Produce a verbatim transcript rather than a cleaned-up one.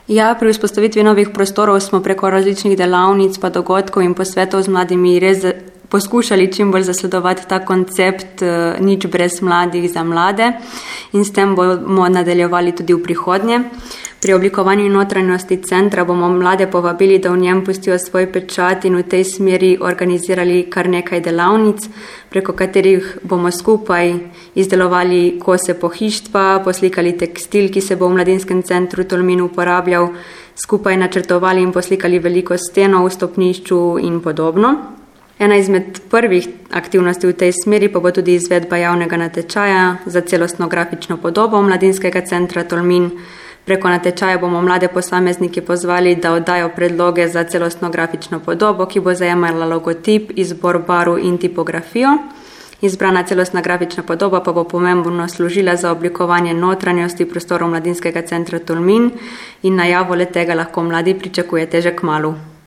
Ja, pri vzpostavitvi novih prostorov smo preko različnih delavnic pa dogodkov in posvetov z mladimi res poskušali čim bolj zasledovati ta koncept uh, nič brez mladih za mlade in s tem bomo nadaljevali tudi v prihodnje. Pri oblikovanju notranjosti centra bomo mlade povabili, da v njem pustijo svoj pečat in v tej smeri organizirali kar nekaj delavnic, preko katerih bomo skupaj izdelovali kose pohištva, poslikali tekstil, ki se bo v Mladinskem centru Tolmin uporabljal, skupaj načrtovali in poslikali veliko steno v stopnišču in podobno. Ena izmed prvih aktivnosti v tej smeri pa bo tudi izvedba javnega natečaja za celostno grafično podobo Mladinskega centra Tolmin. Preko natečaja bomo mlade posamezniki pozvali, da oddajo predloge za celostno grafično podobo, ki bo zajemala logotip, izbor barv in tipografijo. Izbrana celostna grafična podoba pa bo pomembno služila za oblikovanje notranjosti prostorov Mladinskega centra Tolmin in najavo le tega lahko mladi pričakujete že kmalu.